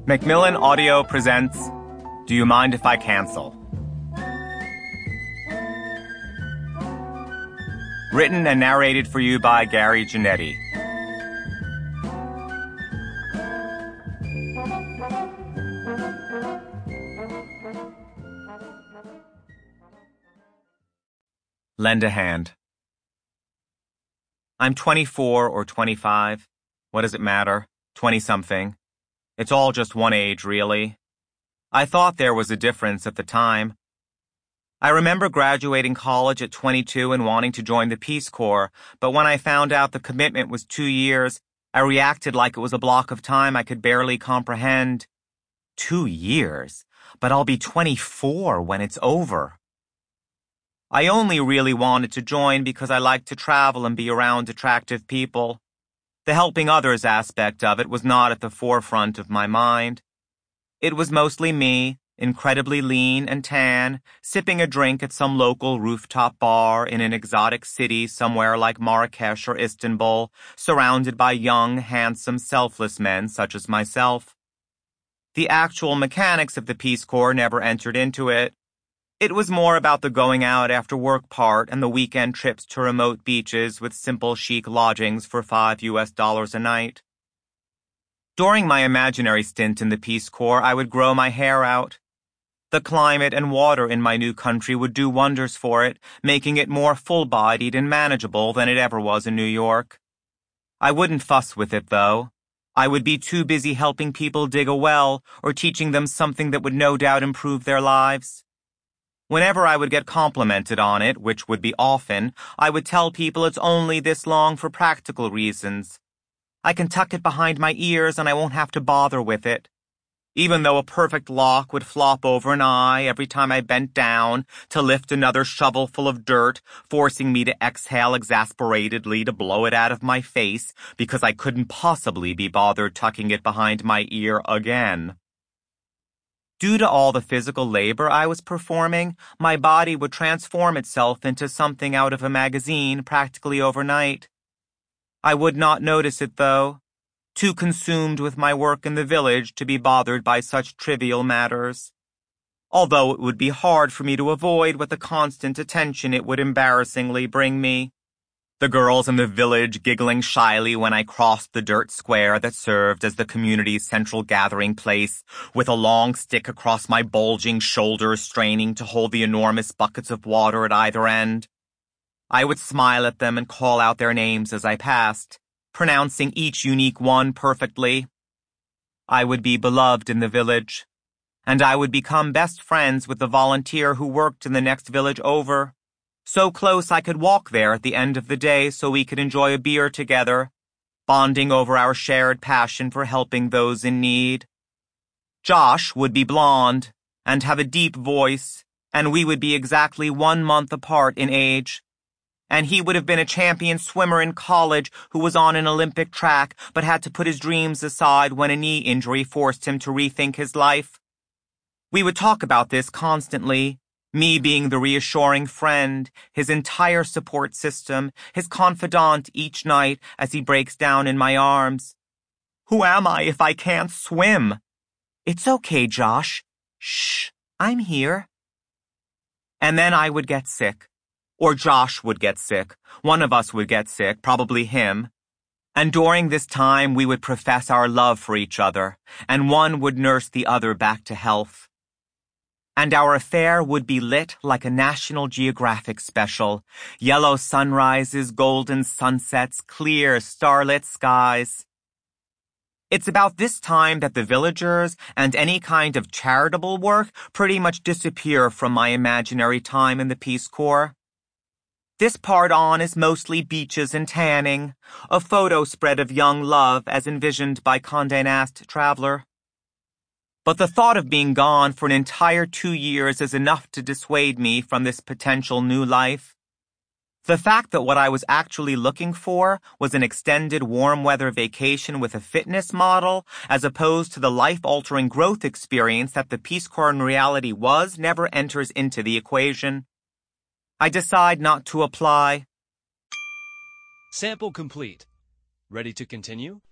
Macmillan Audio presents Do You Mind If I Cancel? Written and narrated for you by Gary Janetti. Lend a hand. I'm 24 or 25. What does it matter? 20-something. It's all just one age, really. I thought there was a difference at the time. I remember graduating college at 22 and wanting to join the Peace Corps, but when I found out the commitment was 2 years, I reacted like it was a block of time I could barely comprehend. 2 years? But I'll be 24 when it's over. I only really wanted to join because I liked to travel and be around attractive people. The helping others aspect of it was not at the forefront of my mind. It was mostly me, incredibly lean and tan, sipping a drink at some local rooftop bar in an exotic city somewhere like Marrakesh or Istanbul, surrounded by young, handsome, selfless men such as myself. The actual mechanics of the Peace Corps never entered into it. It was more about the going out after work part and the weekend trips to remote beaches with simple chic lodgings for $5 a night. During my imaginary stint in the Peace Corps, I would grow my hair out. The climate and water in my new country would do wonders for it, making it more full-bodied and manageable than it ever was in New York. I wouldn't fuss with it, though. I would be too busy helping people dig a well or teaching them something that would no doubt improve their lives. Whenever I would get complimented on it, which would be often, I would tell people it's only this long for practical reasons. I can tuck it behind my ears and I won't have to bother with it. Even though a perfect lock would flop over an eye every time I bent down to lift another shovelful of dirt, forcing me to exhale exasperatedly to blow it out of my face because I couldn't possibly be bothered tucking it behind my ear again. Due to all the physical labor I was performing, my body would transform itself into something out of a magazine practically overnight. I would not notice it, though, too consumed with my work in the village to be bothered by such trivial matters. Although it would be hard for me to avoid with the constant attention it would embarrassingly bring me. The girls in the village giggling shyly when I crossed the dirt square that served as the community's central gathering place, with a long stick across my bulging shoulders straining to hold the enormous buckets of water at either end. I would smile at them and call out their names as I passed, pronouncing each unique one perfectly. I would be beloved in the village, and I would become best friends with the volunteer who worked in the next village over. So close I could walk there at the end of the day so we could enjoy a beer together, bonding over our shared passion for helping those in need. Josh would be blonde and have a deep voice, and we would be exactly 1 month apart in age. And he would have been a champion swimmer in college who was on an Olympic track but had to put his dreams aside when a knee injury forced him to rethink his life. We would talk about this constantly. Me being the reassuring friend, his entire support system, his confidant each night as he breaks down in my arms. Who am I if I can't swim? It's okay, Josh. Shh, I'm here. And then I would get sick. Or Josh would get sick. One of us would get sick, probably him. And during this time we would profess our love for each other, and one would nurse the other back to health. And our affair would be lit like a National Geographic special. Yellow sunrises, golden sunsets, clear, starlit skies. It's about this time that the villagers and any kind of charitable work pretty much disappear from my imaginary time in the Peace Corps. This part on is mostly beaches and tanning, a photo spread of young love as envisioned by Condé Nast Traveler. But the thought of being gone for an entire 2 years is enough to dissuade me from this potential new life. The fact that what I was actually looking for was an extended warm weather vacation with a fitness model, as opposed to the life-altering growth experience that the Peace Corps in reality was, never enters into the equation. I decide not to apply. Sample complete. Ready to continue?